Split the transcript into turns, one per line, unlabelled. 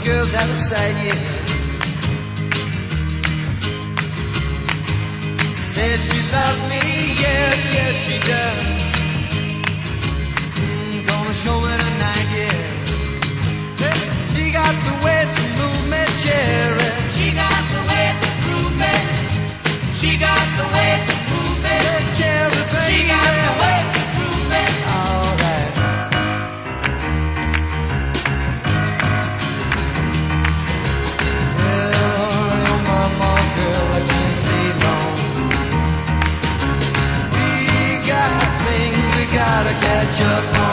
girls out of sight, yeah. Said she loved me, yes, yes she does. Gonna show me tonight, yeah. She got the way to move me, cherry.
She got the way to move me. She got the way to move me,
cherry, baby.
She got the way to move me.
All right. Tell your mama, girl, I can't stay long. We got things we gotta catch up on.